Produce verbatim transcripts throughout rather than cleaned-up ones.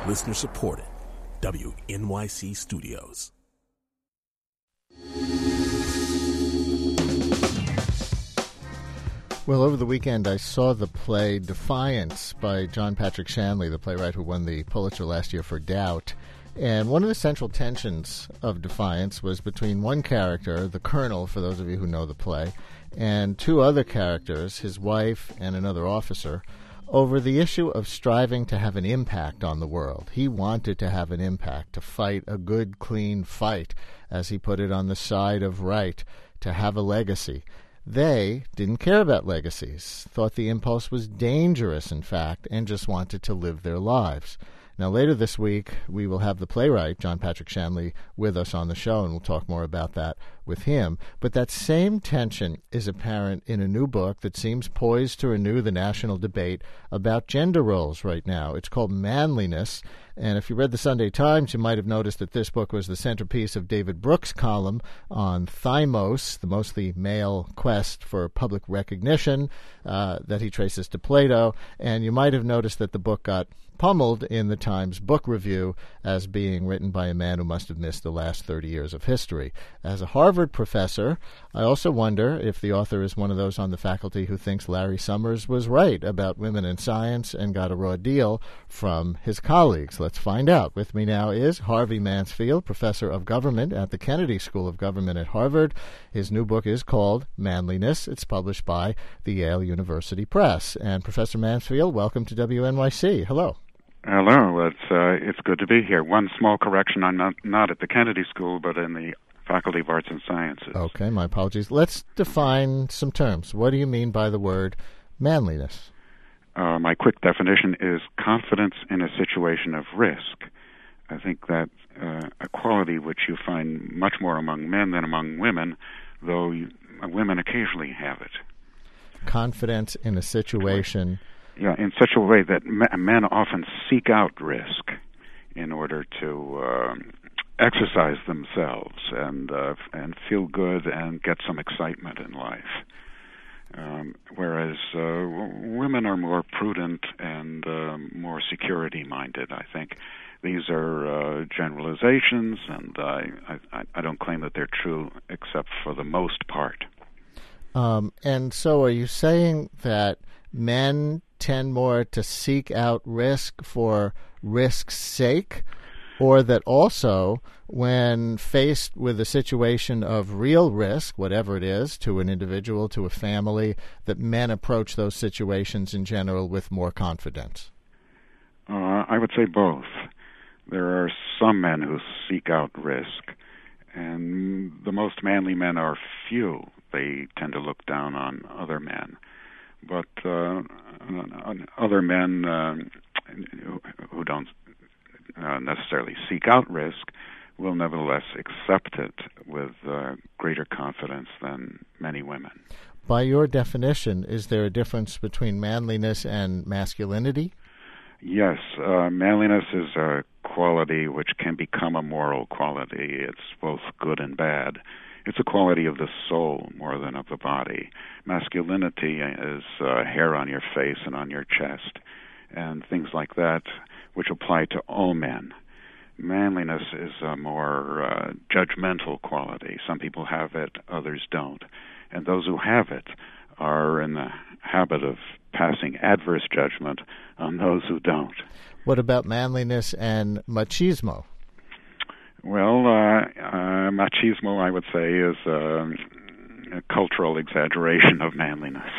Listener supported. W N Y C Studios. Well, over the weekend, I saw the play Defiance by John Patrick Shanley, the playwright who won the Pulitzer last year for Doubt. And one of the central tensions of Defiance was between one character, the Colonel, for those of you who know the play, and two other characters, his wife and another officer, over the issue of striving to have an impact on the world. He wanted to have an impact, to fight a good, clean fight, as he put it, on the side of right, to have a legacy. They didn't care about legacies, thought the impulse was dangerous, in fact, and just wanted to live their lives. Now, later this week, we will have the playwright, John Patrick Shanley, with us on the show, and we'll talk more about that with him. But that same tension is apparent in a new book that seems poised to renew the national debate about gender roles right now. It's called Manliness, and if you read the Sunday Times, you might have noticed that this book was the centerpiece of David Brooks' column on thymos, the mostly male quest for public recognition uh, that he traces to Plato, and you might have noticed that the book got pummeled in the Times book review as being written by a man who must have missed the last thirty years of history. As a Harvard professor, I also wonder if the author is one of those on the faculty who thinks Larry Summers was right about women in science and got a raw deal from his colleagues. Let's find out. With me now is Harvey Mansfield, professor of government at the Kennedy School of Government at Harvard. His new book is called Manliness. It's published by the Yale University Press. And Professor Mansfield, welcome to W N Y C. Hello. Hello. It's uh, it's good to be here. One small correction: I'm not not at the Kennedy School, but in the Faculty of Arts and Sciences. Okay, my apologies. Let's define some terms. What do you mean by the word manliness? Uh, my quick definition is confidence in a situation of risk. I think that uh, a quality which you find much more among men than among women, though you, uh, women occasionally have it. Confidence in a situation. Yeah, in such a way that men often seek out risk in order to uh, exercise themselves and uh, and feel good and get some excitement in life. Um, whereas uh, women are more prudent and uh, more security-minded, I think. These are uh, generalizations, and I, I, I don't claim that they're true except for the most part. Um, and so are you saying that men tend more to seek out risk for risk's sake, or that also when faced with a situation of real risk, whatever it is, to an individual, to a family, that men approach those situations in general with more confidence? Uh, I would say both. There are some men who seek out risk, and the most manly men are few. They tend to look down on other men. But uh, other men uh, who don't uh, necessarily seek out risk will nevertheless accept it with uh, greater confidence than many women. By your definition, is there a difference between manliness and masculinity? Yes, uh, manliness is a quality which can become a moral quality. It's both good and bad. It's a quality of the soul more than of the body. Masculinity is uh, hair on your face and on your chest and things like that, which apply to all men. Manliness is a more uh, judgmental quality. Some people have it, others don't. And those who have it are in the habit of passing adverse judgment on those who don't. What about manliness and machismo? Well, uh, uh, machismo, I would say, is uh, a cultural exaggeration of manliness,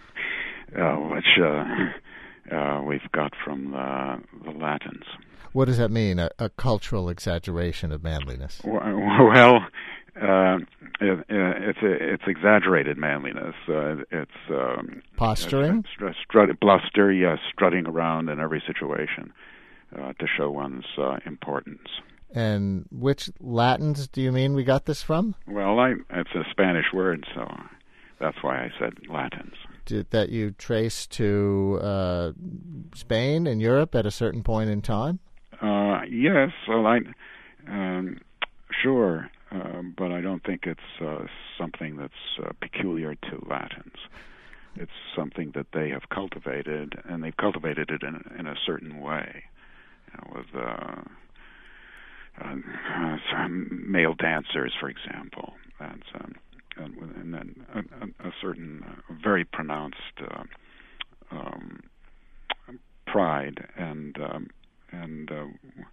uh, which uh, uh, we've got from the, the Latins. What does that mean, a, a cultural exaggeration of manliness? Well, uh, it, it's it's exaggerated manliness. Uh, it's um, posturing, it's, it's strut, bluster, yes, strutting around in every situation uh, to show one's uh, importance. And which Latins do you mean we got this from? Well, I, it's a Spanish word, so that's why I said Latins. Did that you trace to uh, Spain and Europe at a certain point in time? Uh, yes, well, I, um, sure, uh, but I don't think it's uh, something that's uh, peculiar to Latins. It's something that they have cultivated, and they've cultivated it in, in a certain way. you know, with uh, uh, uh, some male dancers, for example, and, um, and, and then a, a certain uh, very pronounced uh, um, pride and um, and uh,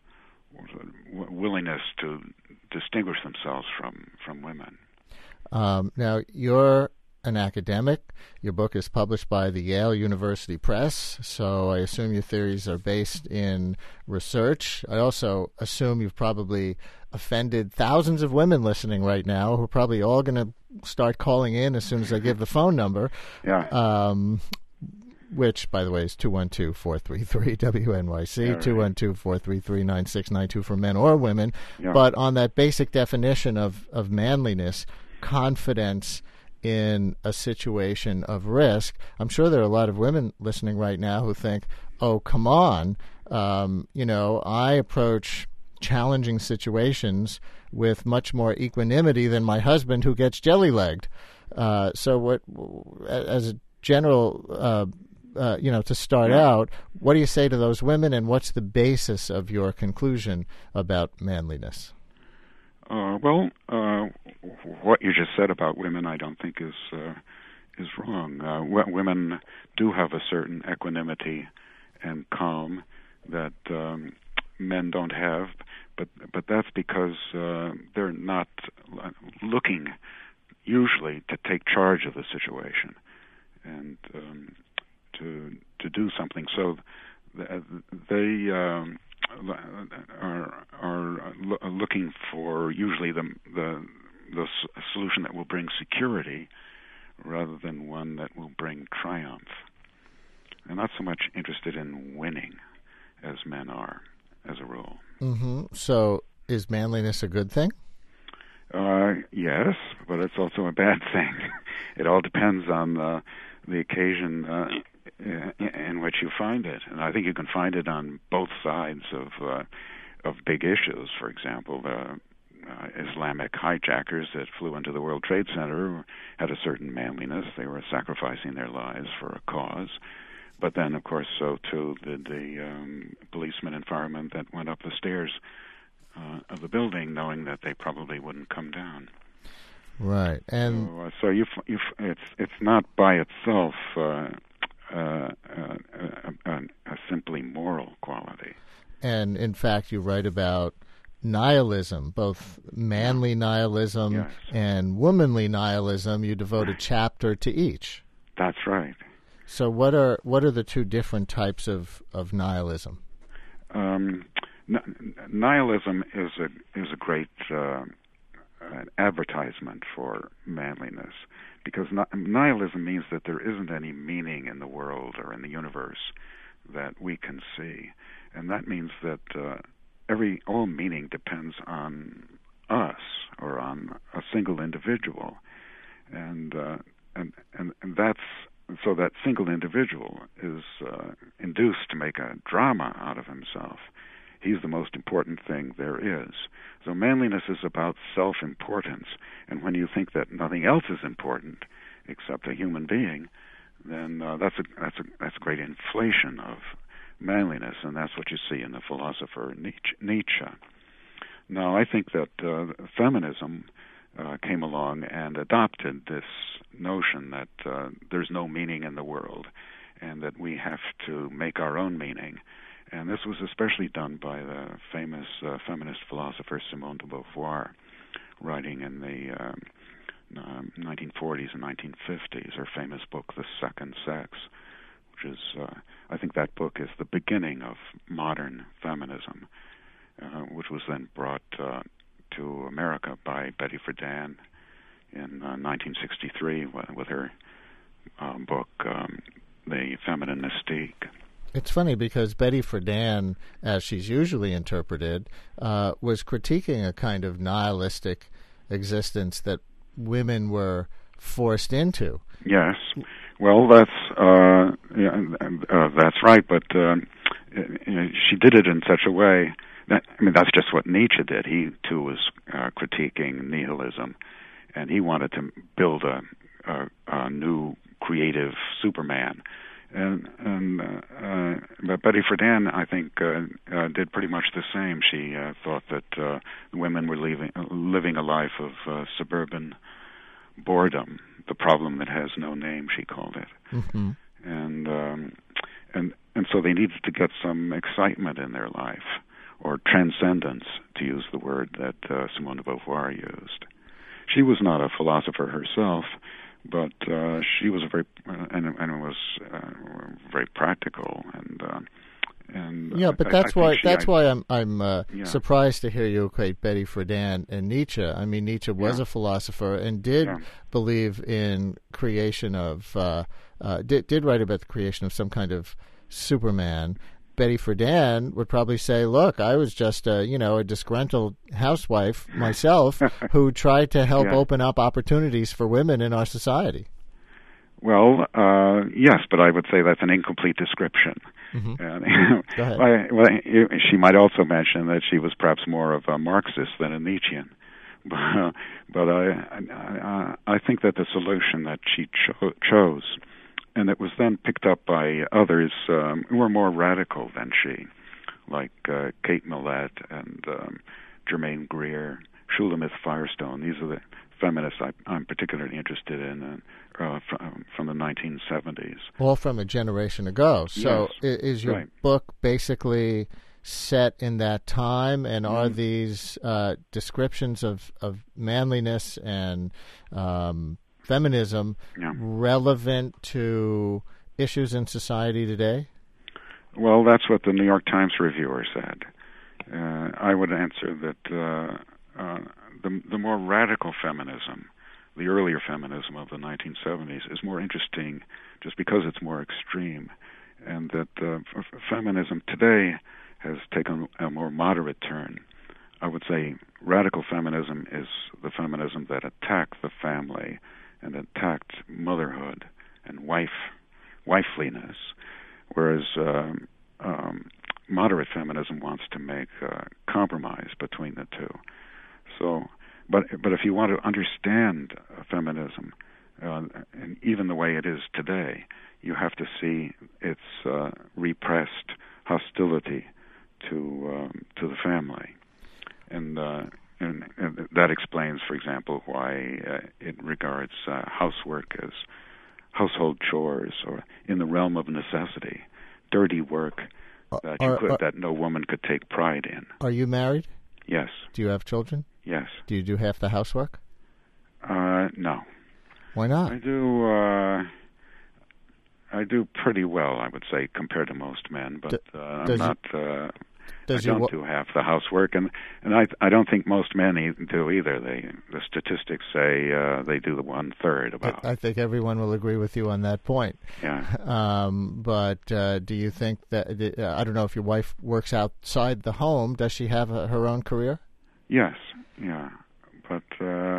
w- willingness to distinguish themselves from from women. Um, now, you're an academic. Your book is published by the Yale University Press, so I assume your theories are based in research. I also assume you've probably offended thousands of women listening right now who are probably all going to start calling in as soon as I give the phone number. Yeah. Um, which, by the way, is two one two, four three three, W N Y C, Yeah, right. two one two, four three three, nine six nine two for men or women. Yeah. But on that basic definition of, of manliness, confidence in a situation of risk, I'm sure there are a lot of women listening right now who think, oh, come on, um, you know, I approach challenging situations with much more equanimity than my husband who gets jelly-legged. Uh, so what, as a general, uh, uh, you know, to start Yeah. out, what do you say to those women, and what's the basis of your conclusion about manliness? Uh, well, uh, what you just said about women, I don't think is uh, is wrong. Uh, w- women do have a certain equanimity and calm that um, men don't have, but but that's because uh, they're not looking usually to take charge of the situation and um, to to do something. So they um, are are looking for usually the the the solution that will bring security rather than one that will bring triumph. They're not so much interested in winning as men are, as a rule. Mm-hmm. So is manliness a good thing? Uh, yes, but it's also a bad thing. It all depends on the, the occasion uh, in which you find it, and I think you can find it on both sides of uh, of big issues. For example, the uh, Islamic hijackers that flew into the World Trade Center had a certain manliness. They were sacrificing their lives for a cause. But then, of course, so too did the um, policemen and firemen that went up the stairs uh, of the building, knowing that they probably wouldn't come down. Right, and so, uh, so you, you, it's it's not by itself uh, uh, uh, a, a, a simply moral quality. And in fact, you write about nihilism, both manly nihilism Yes. and womanly nihilism. You devote a chapter to each. That's right. So what are what are the two different types of, of nihilism? Um, n- nihilism is a is a great uh, advertisement for manliness, because ni- nihilism means that there isn't any meaning in the world or in the universe that we can see, and that means that uh, every all meaning depends on us or on a single individual, and uh, and, and and that's. So that single individual is uh, induced to make a drama out of himself. He's the most important thing there is. So manliness is about self-importance. And when you think that nothing else is important except a human being, then uh, that's a that's a that's a great inflation of manliness, and that's what you see in the philosopher Nietzsche. Now, I think that uh, feminism Uh, came along and adopted this notion that uh, there's no meaning in the world and that we have to make our own meaning. And this was especially done by the famous uh, feminist philosopher Simone de Beauvoir, writing in the um, uh, nineteen forties and nineteen fifties, her famous book, The Second Sex, which is, uh, I think that book is the beginning of modern feminism, uh, which was then brought uh, to America by Betty Friedan in uh, nineteen sixty-three with, with her um, book, um, The Feminine Mystique. It's funny because Betty Friedan, as she's usually interpreted, uh, was critiquing a kind of nihilistic existence that women were forced into. Yes. Well, that's uh, yeah, uh, that's right, but uh, she did it in such a way that, I mean, that's just what Nietzsche did. He, too, was uh, critiquing nihilism, and he wanted to build a, a, a new creative Superman, And and uh, uh, but Betty Friedan, I think, uh, uh, did pretty much the same. She uh, thought that uh, women were leaving, uh, living a life of uh, suburban boredom, the problem that has no name, she called it. Mm-hmm. And um, and and so they needed to get some excitement in their life, or transcendence, to use the word that uh, Simone de Beauvoir used. She was not a philosopher herself, but uh, she was a very uh, and and was uh, very practical and uh, and yeah. But I, that's I why she, that's I, why I'm I'm uh, yeah. surprised to hear you equate Betty Friedan and Nietzsche. I mean, Nietzsche was yeah. a philosopher and did yeah. believe in creation of uh, uh, did did write about the creation of some kind of Superman. Betty Friedan would probably say, look, I was just a, you know, a disgruntled housewife myself who tried to help yeah. open up opportunities for women in our society. Well, uh, yes, but I would say that's an incomplete description. Mm-hmm. Uh, Go ahead. I, well, she might also mention that she was perhaps more of a Marxist than a Nietzschean. But, but I, I, I think that the solution that she cho- chose, and it was then picked up by others um, who were more radical than she, like uh, Kate Millett and um, Germaine Greer, Shulamith Firestone. These are the feminists I, I'm particularly interested in uh, from, from the nineteen seventies. All from a generation ago. So yes, is your right. book basically set in that time, and are mm-hmm. these uh, descriptions of, of manliness and um, feminism yeah. relevant to issues in society today? Well, that's what the New York Times reviewer said. Uh, I would answer that uh, uh, the, the more radical feminism, the earlier feminism of the nineteen seventies, is more interesting just because it's more extreme, and that uh, f- feminism today has taken a more moderate turn. I would say radical feminism is the feminism that attacked the family and attacked motherhood and wife, wifeliness, whereas um, um, moderate feminism wants to make uh, compromise between the two. So, but but if you want to understand uh, feminism, uh, and even the way it is today, you have to see its uh, repressed hostility to um, to the family, and. Uh, And, and that explains, for example, why uh, it regards uh, housework as household chores or in the realm of necessity, dirty work that you are, could, are, that no woman could take pride in. Are you married? Yes. Do you have children? Yes. Do you do half the housework? Uh, no. Why not? I do. Uh, I do pretty well, I would say, compared to most men, but uh, I'm not. Uh, Does I don't wa- do half the housework, and and I I don't think most men e- do either. They the statistics say uh, they do the one third about. I think everyone will agree with you on that point. Yeah. Um, but uh, do you think that uh, I don't know if your wife works outside the home? Does she have a, her own career? Yes. Yeah. But uh,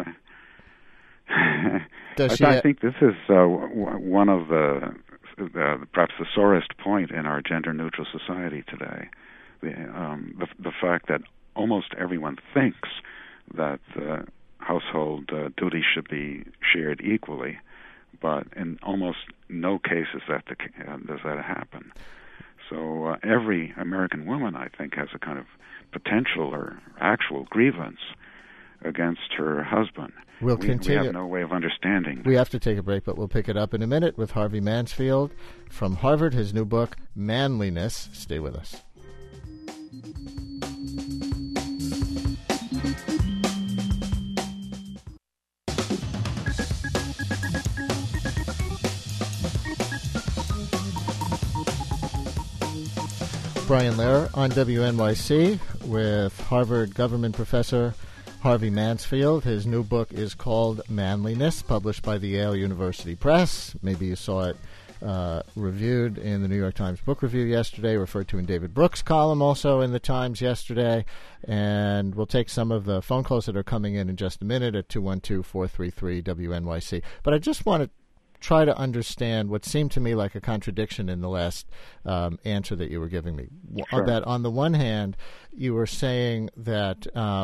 Does I, she I ha- think this is uh, w- one of the uh, perhaps the sorest point in our gender-neutral society today. The, um, the the fact that almost everyone thinks that uh, household uh, duties should be shared equally, but in almost no cases that the, uh, does that happen. So uh, every American woman, I think, has a kind of potential or actual grievance against her husband. We'll we, continue. we have no way of understanding. We have to take a break, but we'll pick it up in a minute with Harvey Mansfield from Harvard, his new book, Manliness. Stay with us. Brian Lehrer on W N Y C with Harvard government professor Harvey Mansfield. His new book is called Manliness, published by the Yale University Press. Maybe you saw it uh, reviewed in the New York Times Book Review yesterday, referred to in David Brooks' column also in the Times yesterday. And we'll take some of the phone calls that are coming in in just a minute at two one two, four three three, W N Y C. But I just want to try to understand what seemed to me like a contradiction in the last um, answer that you were giving me. Sure. That on the one hand, you were saying that um,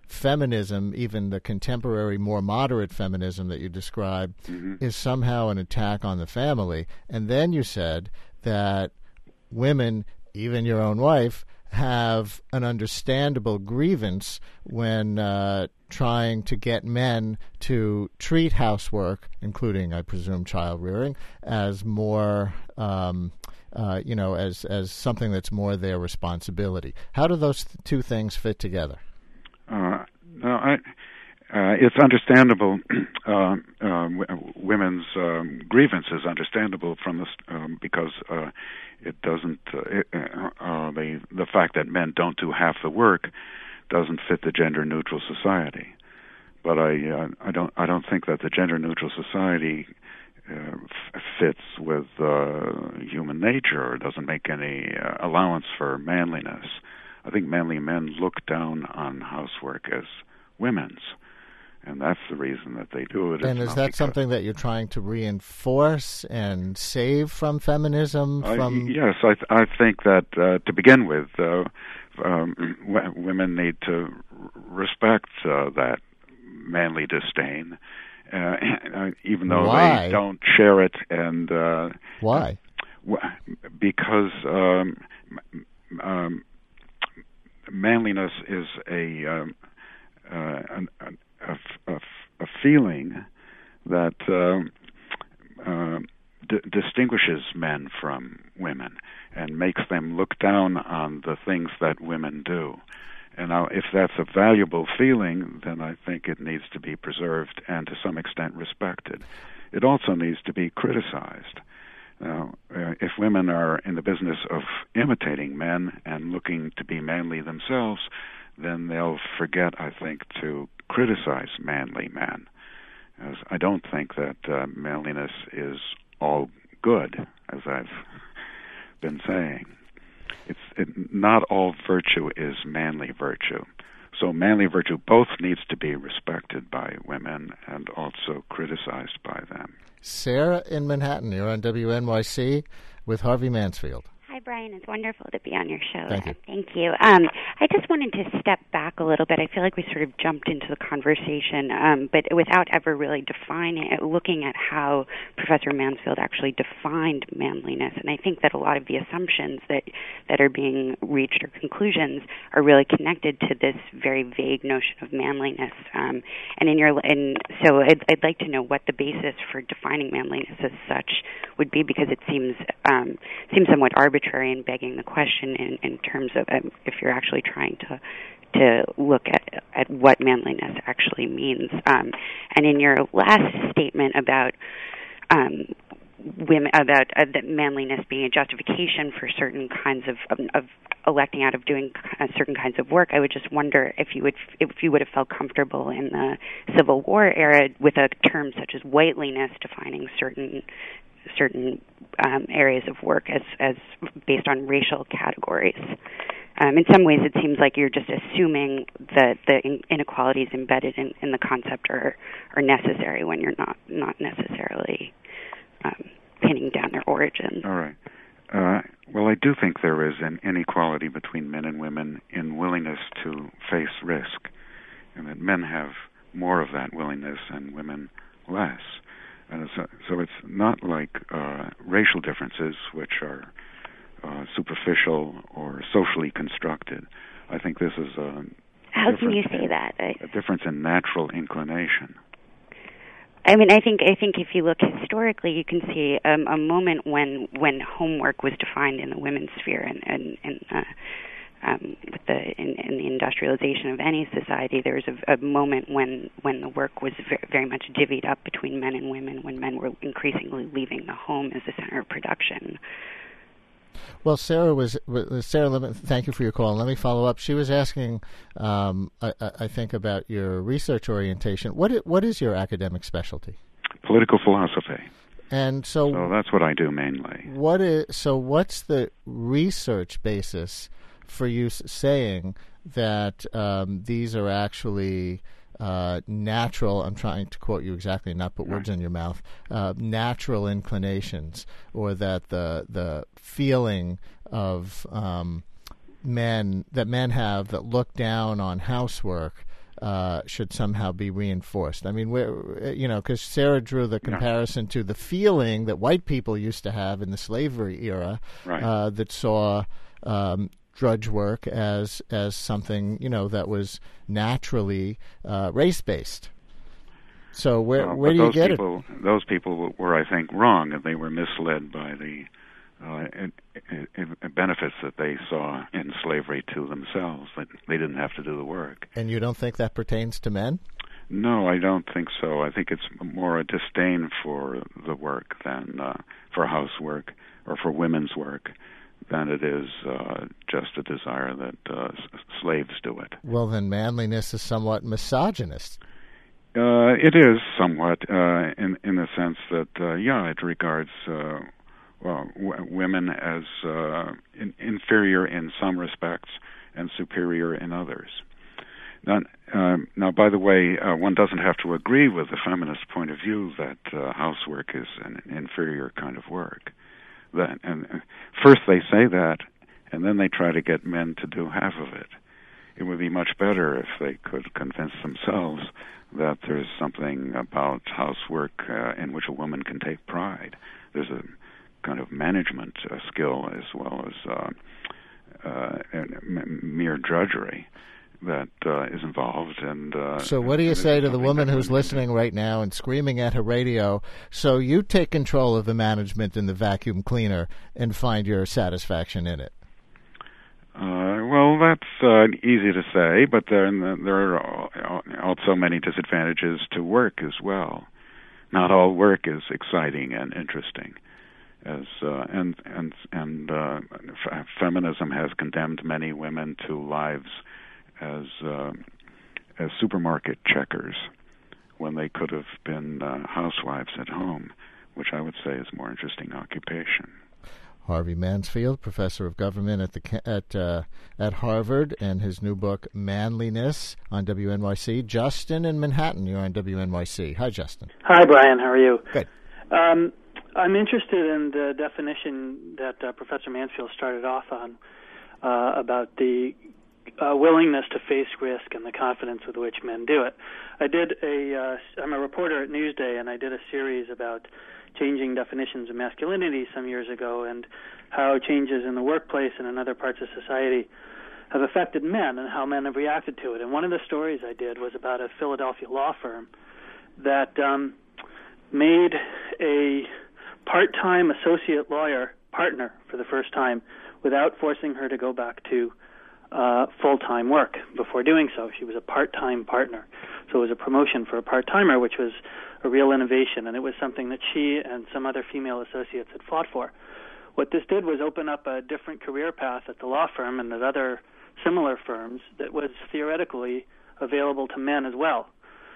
feminism, even the contemporary, more moderate feminism that you described, mm-hmm. is somehow an attack on the family. And then you said that women, even your own wife, have an understandable grievance when uh, trying to get men to treat housework, including, I presume, child rearing, as more, um, uh, you know, as as something that's more their responsibility. How do those th- two things fit together? Uh, no, I, uh, it's understandable. uh, uh, w- women's um, grievance is understandable from this um, because uh, it doesn't. Uh, it, uh, the the fact that men don't do half the work doesn't fit the gender-neutral society. But I uh, I don't I don't think that the gender-neutral society uh, f- fits with uh, human nature or doesn't make any uh, allowance for manliness. I think manly men look down on housework as women's, and that's the reason that they do it. And it's is that because, something that you're trying to reinforce and save from feminism? From uh, yes, I th- I think that uh, to begin with, uh, um, w- women need to r- respect uh, that manly disdain, uh, even though Why? they don't share it. And uh, why? W- because um, um, manliness is a um, uh, an, a, a, a feeling that uh, uh, d- distinguishes men from women and makes them look down on the things that women do. And now, if that's a valuable feeling, then I think it needs to be preserved and to some extent respected. It also needs to be criticized. Now, uh, if women are in the business of imitating men and looking to be manly themselves, then they'll forget, I think, to criticize manly men. As I don't think that uh, manliness is all good, as I've been saying. It's it, not all virtue is manly virtue. So manly virtue both needs to be respected by women and also criticized by them. Sarah in Manhattan, you're on W N Y C with Harvey Mansfield. Hi, Brian. It's wonderful to be on your show. Thank you. Thank you. Um, I just wanted to step back a little bit. I feel like we sort of jumped into the conversation, um, but without ever really defining it, looking at how Professor Mansfield actually defined manliness. And I think that a lot of the assumptions that, that are being reached or conclusions are really connected to this very vague notion of manliness. Um, and in your and so I'd, I'd like to know what the basis for defining manliness as such would be, because it seems um, seems somewhat arbitrary and begging the question in, in terms of um, if you're actually trying to to look at at what manliness actually means. Um, and in your last statement about um, women, about uh, that manliness being a justification for certain kinds of, of, of electing out of doing uh, certain kinds of work, I would just wonder if you would if you would have felt comfortable in the Civil War era with a term such as whiteliness defining certain certain um, areas of work as, as based on racial categories. Um, in some ways, it seems like you're just assuming that the in- inequalities embedded in, in the concept are, are necessary when you're not not necessarily um, pinning down their origins. All right. Uh, well, I do think there is an inequality between men and women in willingness to face risk, and that men have more of that willingness and women less. Uh, so, so it's not like uh, racial differences, which are uh, superficial or socially constructed. I think this is a How can you say that? I, a difference in natural inclination. I mean, I think I think if you look historically, you can see um, a moment when when homework was defined in the women's sphere, and and, and uh, um, with the in, in the industrialization of any society, there was a, a moment when when the work was very, very much divvied up between men and women, when men were increasingly leaving the home as the center of production. Well, Sarah was Sarah. Let me, thank you for your call. Let me follow up. She was asking, um, I, I think, about your research orientation. What what is your academic specialty? Political philosophy. And so, so that's what I do mainly. What is so? What's the research basis for you saying that um, these are actually uh, natural? I'm trying to quote you exactly, not put words right. in your mouth. Uh, natural inclinations, or that the the feeling of um, men that men have that look down on housework uh, should somehow be reinforced. I mean, we're, you know, because Sarah drew the comparison yeah. to the feeling that white people used to have in the slavery era, right. uh, that saw um, drudge work as as something, you know, that was naturally uh, race-based. So where uh, where do you get people, it? Those people were, I think, wrong, and they were misled by the uh, it, it, it benefits that they saw in slavery to themselves. That they didn't have to do the work. And you don't think that pertains to men? No, I don't think so. I think it's more a disdain for the work than uh, for housework or for women's work than it is uh, just a desire that uh, s- slaves do it. Well, then manliness is somewhat misogynist. Uh, it is somewhat, uh, in in the sense that, uh, yeah, it regards uh, well w- women as uh, in, inferior in some respects and superior in others. Now, um, now by the way, uh, one doesn't have to agree with the feminist point of view that uh, housework is an inferior kind of work. That, and uh, first they say that, and then they try to get men to do half of it. It would be much better if they could convince themselves that there's something about housework uh, in which a woman can take pride. There's a kind of management uh, skill as well as uh, uh, m- mere drudgery that uh, is involved. And uh, so what do you say to the woman who's listening right now and screaming at her radio, so you take control of the management in the vacuum cleaner and find your satisfaction in it? Uh, well, that's uh, easy to say, but then there are also many disadvantages to work as well. Not all work is exciting and interesting, as uh, and and and uh, f- feminism has condemned many women to lives as uh, as supermarket checkers when they could have been uh, housewives at home, which I would say is a more interesting occupation. Harvey Mansfield, professor of government at the at uh, at Harvard, and his new book Manliness on W N Y C. Justin in Manhattan, you're on W N Y C. Hi, Justin. Hi, Brian. How are you? Good. Um, I'm interested in the definition that uh, Professor Mansfield started off on uh, about the uh, willingness to face risk and the confidence with which men do it. I did a. Uh, I'm a reporter at Newsday, and I did a series about changing definitions of masculinity some years ago and how changes in the workplace and in other parts of society have affected men and how men have reacted to it. And one of the stories I did was about a Philadelphia law firm that um, made a part-time associate lawyer partner for the first time without forcing her to go back to uh, full-time work before doing so. She was a part-time partner. So it was a promotion for a part-timer, which was a real innovation, and it was something that she and some other female associates had fought for. What this did was open up a different career path at the law firm and at other similar firms that was theoretically available to men as well.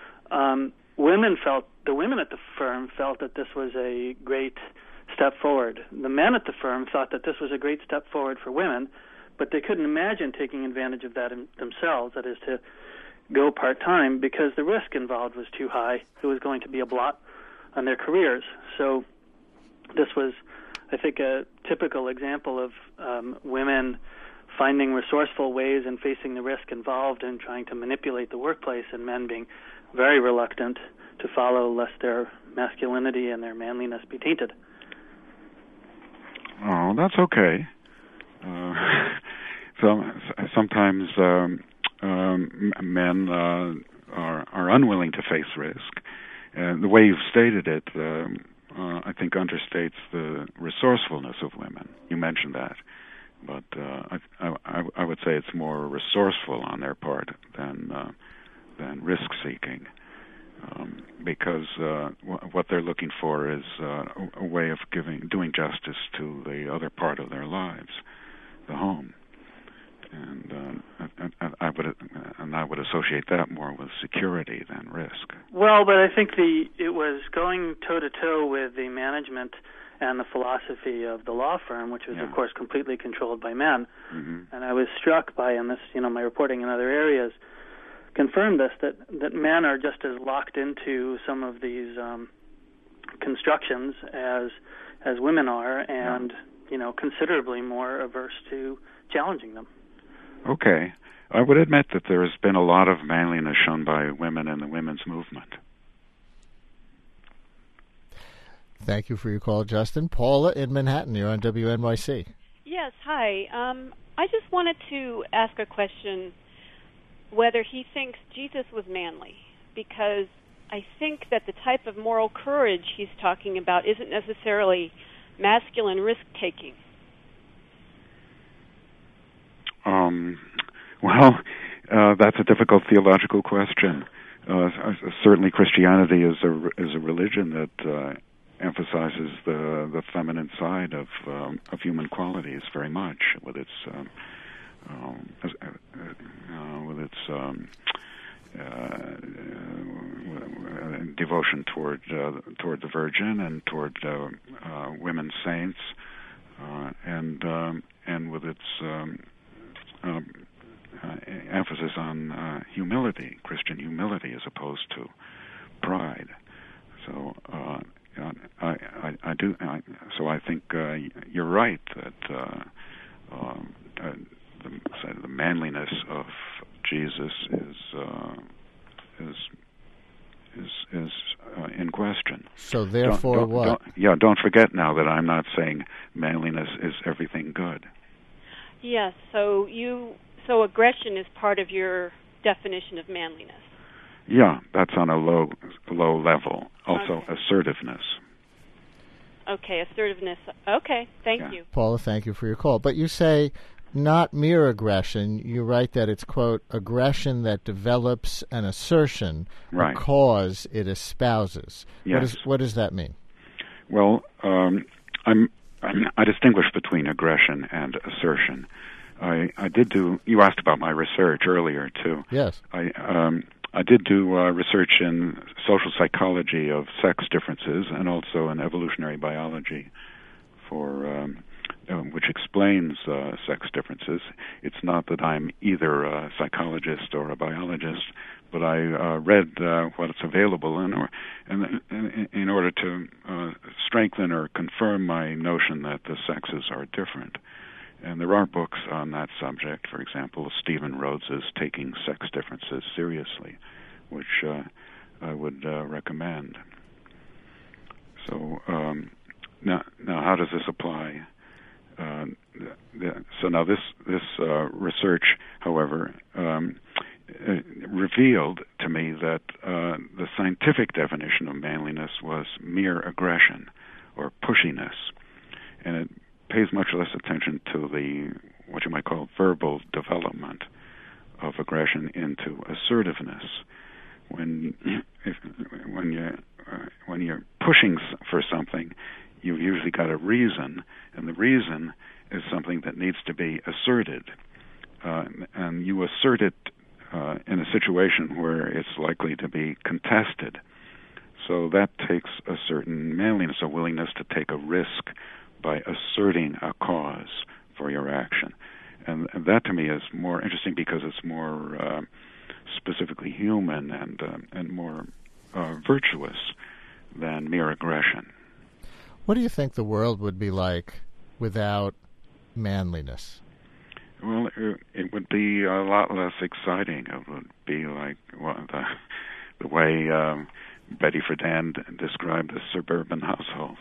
Um, women felt, the women at the firm felt that this was a great step forward. The men at the firm thought that this was a great step forward for women, but they couldn't imagine taking advantage of that in themselves, that is to go part-time, because the risk involved was too high. It was going to be a blot on their careers. So this was, I think, a typical example of um, women finding resourceful ways and facing the risk involved in trying to manipulate the workplace, and men being very reluctant to follow lest their masculinity and their manliness be tainted. Oh, that's okay. Uh, so sometimes um, um, men uh, are, are unwilling to face risk. And the way you've stated it, um, uh, I think, understates the resourcefulness of women. You mentioned that. But uh, I, I, I would say it's more resourceful on their part than uh, than risk-seeking, um, because uh, w- what they're looking for is uh, a, a way of giving, doing justice to the other part of their lives, the home, and uh, I, I would and I would associate that more with security than risk. Well, but I think the it was going toe-to-toe with the management and the philosophy of the law firm, which was, yeah. of course, completely controlled by men. Mm-hmm. And I was struck by, and this, you know, my reporting in other areas confirmed this, that, that men are just as locked into some of these um, constructions as as women are, and, yeah. you know, considerably more averse to challenging them. Okay. I would admit that there has been a lot of manliness shown by women in the women's movement. Thank you for your call, Justin. Paula in Manhattan, you're on W N Y C. Yes, hi. Um, I just wanted to ask a question whether he thinks Jesus was manly, because I think that the type of moral courage he's talking about isn't necessarily masculine risk-taking. Um, well, uh, that's a difficult theological question. Uh, certainly Christianity is a, is a religion that uh, emphasizes the the feminine side of um, of human qualities very much, with its um, um, uh, with its um, uh, devotion toward uh, toward the Virgin and toward uh, uh, women saints, uh, and um, and with its um, um, uh, emphasis on uh, humility, Christian humility, as opposed to pride. So. Uh, I, I, I do. I, so I think uh, you're right that uh, um, uh, the, the manliness of Jesus is uh, is is is uh, in question. So therefore, don't, don't, what? Don't, yeah, don't forget now that I'm not saying manliness is everything good. Yes. So you. So aggression is part of your definition of manliness. Yeah, that's on a low low level. Also, okay. assertiveness. Okay, assertiveness. Okay, thank yeah. you. Paula, thank you for your call. But you say not mere aggression. You write that it's, quote, aggression that develops an assertion, right. a cause it espouses. Yes. What, is, what does that mean? Well, um, I'm, I'm, I distinguish between aggression and assertion. I, I did do, you asked about my research earlier, too. Yes. I, um, I did do uh, research in social psychology of sex differences and also in evolutionary biology, for um, uh, which explains uh, sex differences. It's not that I'm either a psychologist or a biologist, but I uh, read uh, what's available in, or, in, in, in order to uh, strengthen or confirm my notion that the sexes are different. And there are books on that subject. For example, Stephen Rhodes's Taking Sex Differences Seriously, which uh, I would uh, recommend. So um, now, now, how does this apply? Uh, the, so now this this uh, research, however, um, uh, revealed to me that uh, the scientific definition of manliness was mere aggression or pushiness, and it pays much less attention to the what you might call verbal development of aggression into assertiveness. When if, when you uh, when you're pushing for something, you've usually got a reason, and the reason is something that needs to be asserted, uh, and you assert it uh, in a situation where it's likely to be contested. So that takes a certain manliness, a willingness to take a risk by asserting a cause for your action. And, and that to me is more interesting because it's more uh, specifically human and uh, and more uh, virtuous than mere aggression. What do you think the world would be like without manliness? Well, it, it would be a lot less exciting. It would be like well, the, the way um, Betty Friedan described the suburban household.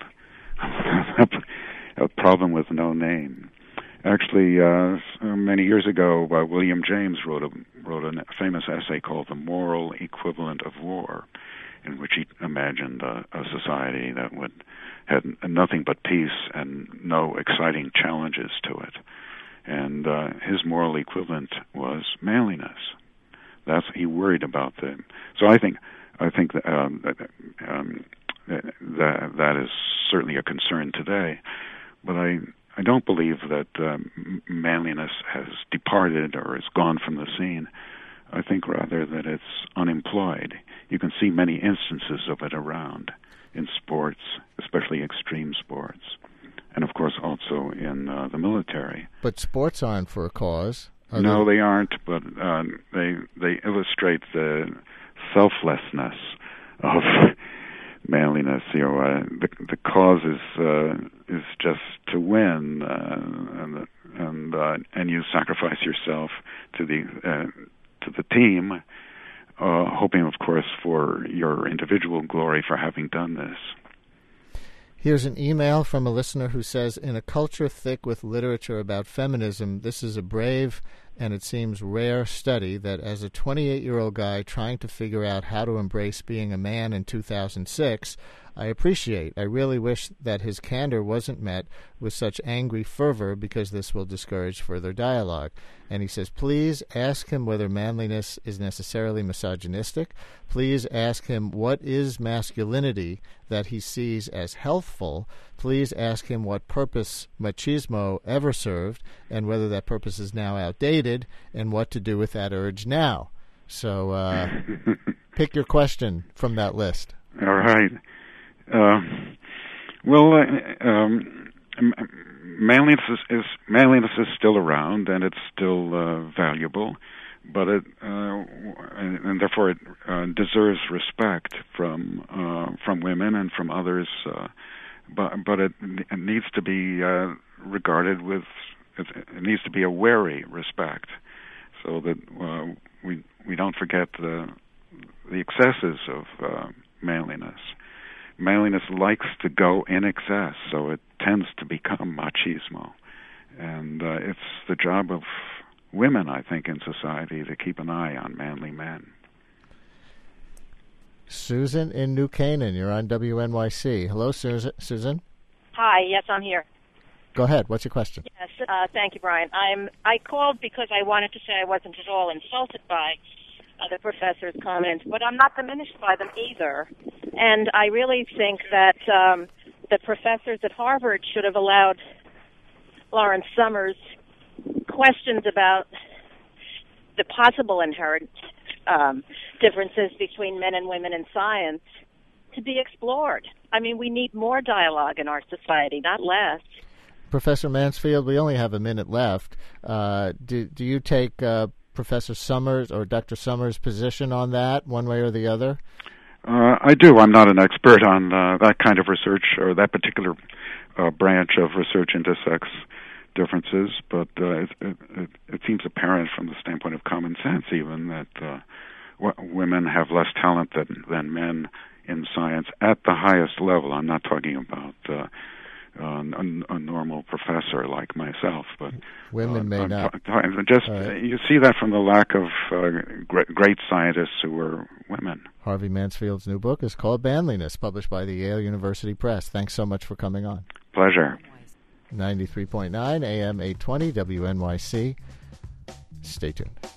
A problem with no name. Actually, uh, many years ago, uh, William James wrote a wrote a famous essay called "The Moral Equivalent of War," in which he imagined a, a society that would had nothing but peace and no exciting challenges to it. And uh, his moral equivalent was manliness. That's he worried about the. So I think I think that, um, that um, that that is certainly a concern today. But I, I don't believe that um, manliness has departed or has gone from the scene. I think rather that it's unemployed. You can see many instances of it around in sports, especially extreme sports, and of course also in uh, the military. But sports aren't for a cause. Are no, they? they aren't, but uh, they they illustrate the selflessness of manliness. You know, uh, the the cause is uh, is just to win, uh, and the, and uh, and you sacrifice yourself to the uh, to the team, uh, hoping, of course, for your individual glory for having done this. Here's an email from a listener who says, in a culture thick with literature about feminism, this is a brave and it seems rare study that as a twenty-eight-year-old guy trying to figure out how to embrace being a man in two thousand six, I appreciate. I really wish that his candor wasn't met with such angry fervor because this will discourage further dialogue. And he says, please ask him whether manliness is necessarily misogynistic. Please ask him what is masculinity that he sees as healthful. Please ask him what purpose machismo ever served and whether that purpose is now outdated and what to do with that urge now. So uh, pick your question from that list. All right. Uh, well, uh, um, manliness is, is manliness is still around, and it's still uh, valuable, but it uh, and, and therefore it uh, deserves respect from uh, from women and from others. Uh, but but it, it needs to be uh, regarded with it, it needs to be a wary respect, so that uh, we we don't forget the the excesses of uh, manliness. Manliness likes to go in excess, so it tends to become machismo. And uh, it's the job of women, I think, in society to keep an eye on manly men. Susan in New Canaan, you're on W N Y C. Hello, Susan. Hi, yes, I'm here. Go ahead. What's your question? Yes, uh, thank you, Brian. I'm. I called because I wanted to say I wasn't at all insulted by uh, the professor's comments, but I'm not diminished by them either. And I really think that um, the professors at Harvard should have allowed Lawrence Summers questions about the possible inherent um, differences between men and women in science to be explored. I mean, we need more dialogue in our society, not less. Professor Mansfield, we only have a minute left. Uh, do, do you take uh, Professor Summers or Doctor Summers' position on that, one way or the other? Uh, I do. I'm not an expert on uh, that kind of research or that particular uh, branch of research into sex differences, but uh, it, it, it seems apparent from the standpoint of common sense even that uh, w- women have less talent than, than men in science at the highest level. I'm not talking about uh, uh, a, a normal professor like myself, but women uh, may I'm not. T- t- just right. uh, you see that from the lack of uh, great, great scientists who were women. Harvey Mansfield's new book is called Manliness, published by the Yale University Press. Thanks so much for coming on. Pleasure. ninety-three point nine A M eight twenty W N Y C. Stay tuned.